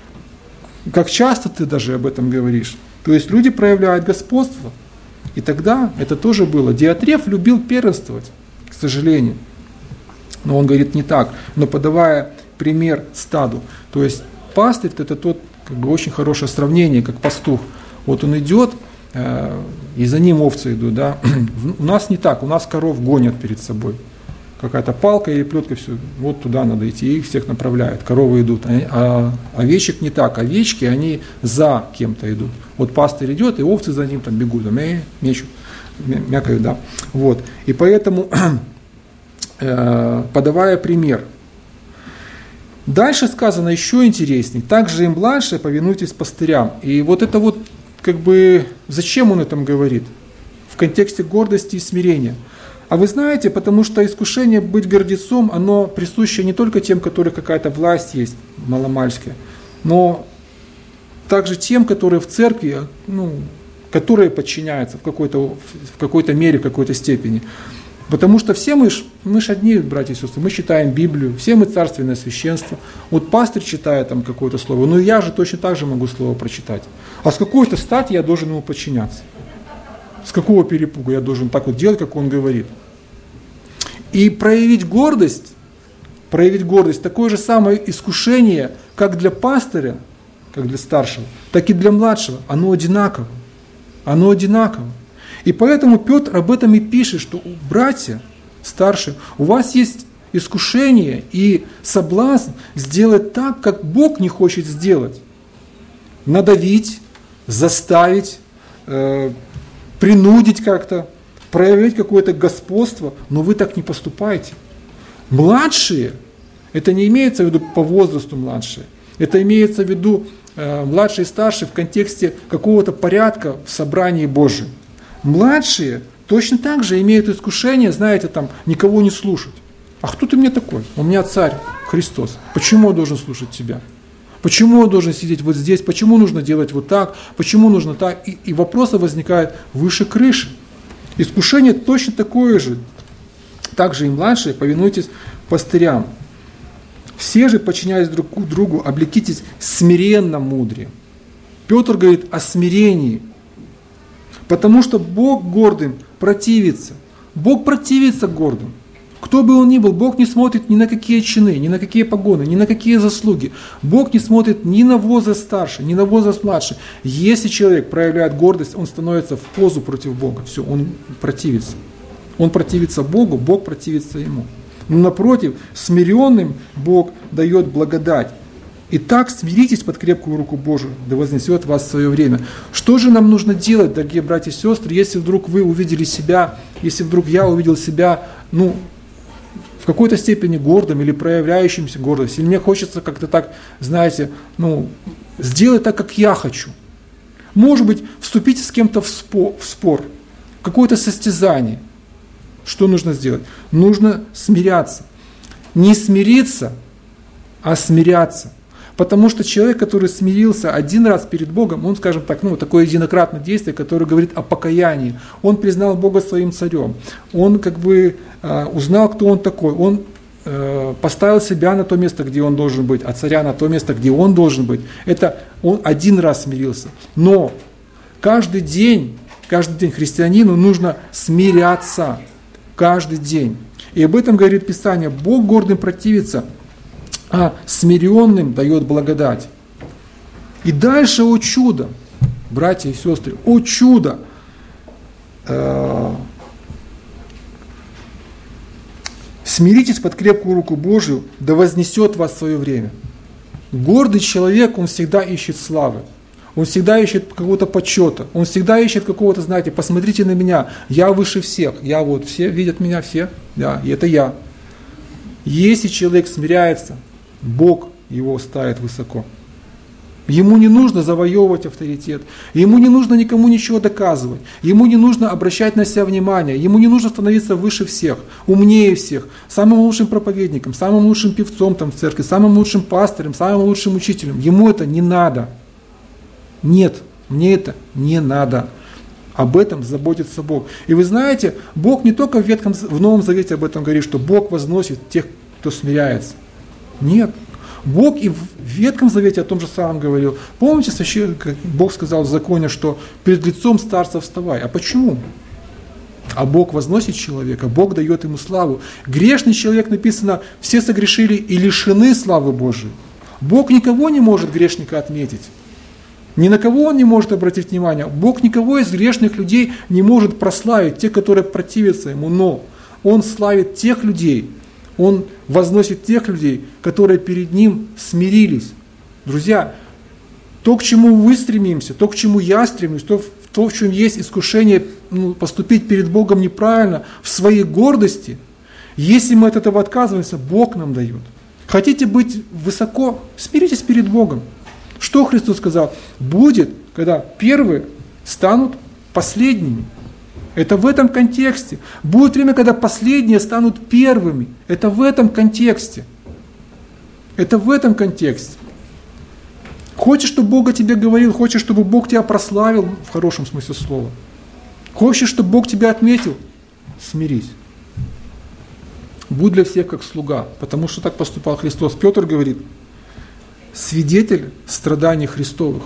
как часто ты даже об этом говоришь. То есть люди проявляют господство. И тогда это тоже было. Диатреф любил первенствовать, к сожалению. Но он говорит не так, но подавая пример стаду. То есть пастырь – это тот, как бы очень хорошее сравнение, как пастух. Вот он идет, э, и за ним овцы идут. Да? У нас не так, у нас коров гонят перед собой. Какая-то палка или плетка, все, вот туда надо идти, и их всех направляют, коровы идут. А овечек не так, овечки, они за кем-то идут. Вот пастырь идет, и овцы за ним там бегут, там, э, мечут, мякают, да. Вот. И поэтому, э, подавая пример, дальше сказано еще интересней. Также и младшие повинуйтесь пастырям. И вот это вот, как бы, зачем он этом говорит? В контексте гордости и смирения. А вы знаете, потому что искушение быть гордецом, оно присуще не только тем, у которых какая-то власть есть, маломальская, но также тем, которые в церкви, ну, которые подчиняются в какой-то, в какой-то мере, в какой-то степени. Потому что все мы ж, мы ж одни, братья и сестры, мы читаем Библию, все мы царственное священство. Вот пастырь читает там какое-то слово, ну я же точно так же могу слово прочитать. А с какой-то стати я должен ему подчиняться? С какого перепуга я должен так вот делать, как он говорит? И проявить гордость, проявить гордость, такое же самое искушение, как для пастыря, как для старшего, так и для младшего, оно одинаково. Оно одинаково. И поэтому Петр об этом и пишет, что, братья, старше, у вас есть искушение и соблазн сделать так, как Бог не хочет сделать. Надавить, заставить, э, принудить как-то, проявить какое-то господство, но вы так не поступаете. Младшие, это не имеется в виду по возрасту младшие, это имеется в виду э, младшие и старшие в контексте какого-то порядка в собрании Божьем. Младшие точно так же имеют искушение, знаете, там, никого не слушать. А кто ты мне такой? У меня царь Христос. Почему я должен слушать тебя? Почему я должен сидеть вот здесь? Почему нужно делать вот так? Почему нужно так? И, и вопросы возникают выше крыши. Искушение точно такое же. Также и младшие, повинуйтесь пастырям. Все же, подчиняясь друг другу, облекитесь смиренно мудрием. Петр говорит о смирении. Потому что Бог гордым противится. Бог противится гордым. Кто бы он ни был, Бог не смотрит ни на какие чины, ни на какие погоны, ни на какие заслуги. Бог не смотрит ни на возраст старше, ни на возраст младше. Если человек проявляет гордость, он становится в позу против Бога. Все, он противится. Он противится Богу, Бог противится ему. Но напротив, смиренным Бог дает благодать. Итак, смиритесь под крепкую руку Божию, да вознесет вас в свое время. Что же нам нужно делать, дорогие братья и сестры, если вдруг вы увидели себя, если вдруг я увидел себя, ну, в какой-то степени гордым или проявляющимся гордость, или мне хочется как-то так, знаете, ну, сделать так, как я хочу. Может быть, вступить с кем-то в спор, в спор, в какое-то состязание. Что нужно сделать? Нужно смиряться. Не смириться, а смиряться. Потому что человек, который смирился один раз перед Богом, он, скажем так, ну, такое единократное действие, которое говорит о покаянии. Он признал Бога своим царем. Он как бы э, узнал, кто он такой. Он э, поставил себя на то место, где он должен быть, а царя на то место, где он должен быть. Это он один раз смирился. Но каждый день, каждый день христианину нужно смиряться. Каждый день. И об этом говорит Писание. Бог гордым противится, а смиренным дает благодать. И дальше, о чудо, братья и сестры, о чудо, смиритесь под крепкую руку Божию, да вознесет вас в свое время. Гордый человек, он всегда ищет славы. Он всегда ищет какого-то почета. Он всегда ищет какого-то, знаете, посмотрите на меня, я выше всех. Я вот, все видят меня, все, да, и это я. Если человек смиряется, Бог его ставит высоко. Ему не нужно завоевывать авторитет, ему не нужно никому ничего доказывать, ему не нужно обращать на себя внимание, ему не нужно становиться выше всех, умнее всех, самым лучшим проповедником, самым лучшим певцом там в церкви, самым лучшим пастором, самым лучшим учителем. Ему это не надо. Нет, мне это не надо. Об этом заботится Бог. И вы знаете, Бог не только в, Ветхом, в Новом Завете об этом говорит, что Бог возносит тех, кто смиряется. Нет. Бог и в Ветхом Завете о том же самом говорил. Помните, как Бог сказал в законе, что перед лицом старца вставай. А почему? А Бог возносит человека, Бог дает ему славу. Грешный человек, написано, все согрешили и лишены славы Божией. Бог никого не может грешника отметить. Ни на кого он не может обратить внимание. Бог никого из грешных людей не может прославить, те, которые противятся ему. Но Он славит тех людей, Он возносит тех людей, которые перед Ним смирились. Друзья, то, к чему вы стремимся, то, к чему я стремлюсь, то, то в чем есть искушение ну, поступить перед Богом неправильно, в своей гордости, если мы от этого отказываемся, Бог нам дает. Хотите быть высоко, смиритесь перед Богом. Что Христос сказал? Будет, когда первые станут последними. Это в этом контексте. Будет время, когда последние станут первыми. Это в этом контексте. Это в этом контексте. Хочешь, чтобы Бог о тебе говорил, хочешь, чтобы Бог тебя прославил, в хорошем смысле слова. Хочешь, чтобы Бог тебя отметил, смирись. Будь для всех как слуга, потому что так поступал Христос. Петр говорит, свидетель страданий Христовых.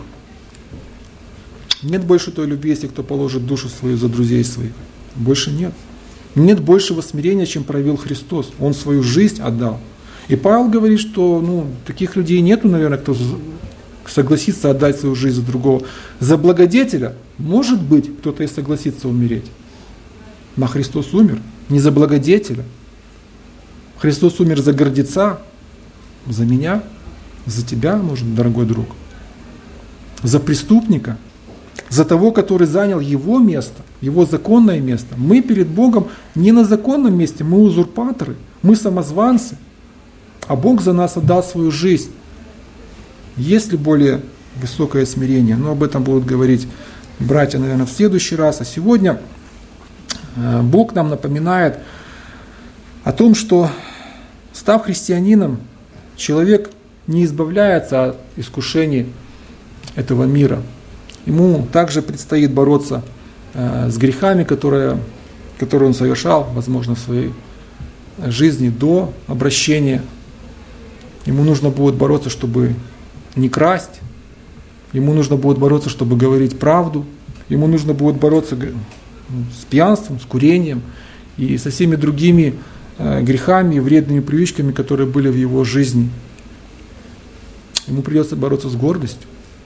Нет больше той любви, если кто положит душу свою за друзей своих. Больше нет. Нет большего смирения, чем проявил Христос. Он свою жизнь отдал. И Павел говорит, что ну, таких людей нету, наверное, кто согласится отдать свою жизнь за другого. За благодетеля, может быть, кто-то и согласится умереть. Но Христос умер. не за благодетеля. Христос умер за гордеца, за меня, за тебя, может, дорогой друг, за преступника, за того, который занял его место, его законное место. Мы перед Богом не на законном месте, мы узурпаторы, мы самозванцы, а Бог за нас отдал свою жизнь. Есть ли более высокое смирение? Но об этом будут говорить братья, наверное, в следующий раз. А сегодня Бог нам напоминает о том, что, став христианином, человек не избавляется от искушений этого мира. Ему также предстоит бороться с грехами, которые, которые он совершал, возможно, в своей жизни до обращения. Ему нужно будет бороться, чтобы не красть. Ему нужно будет бороться, чтобы говорить правду. Ему нужно будет бороться с пьянством, с курением и со всеми другими грехами и вредными привычками, которые были в его жизни. Ему придется бороться с гордостью.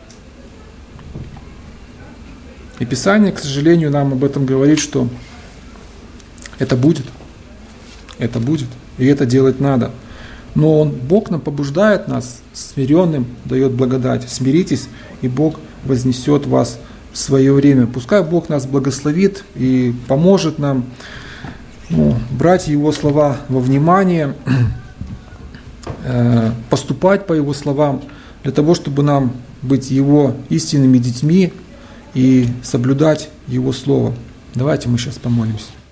И Писание, к сожалению, нам об этом говорит, что это будет. Это будет. И это делать надо. Но он, Бог нам побуждает нас, смиренным дает благодать. Смиритесь, и Бог вознесет вас в свое время. Пускай Бог нас благословит и поможет нам, ну, брать Его слова во внимание, э, поступать по Его словам, для того, чтобы нам быть Его истинными детьми и соблюдать Его Слово. Давайте мы сейчас помолимся.